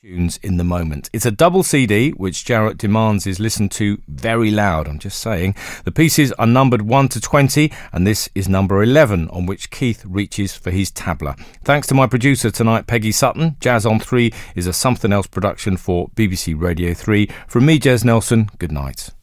tunes in the moment. It's a double CD, which Jarrett demands is listened to very loud. I'm just saying. The pieces are numbered 1 to 20, and this is number 11, on which Keith reaches for his tabla. Thanks to my producer tonight, Peggy Sutton. Jazz on 3 is a Something Else production for BBC Radio 3. From me, Jez Nelson, good night.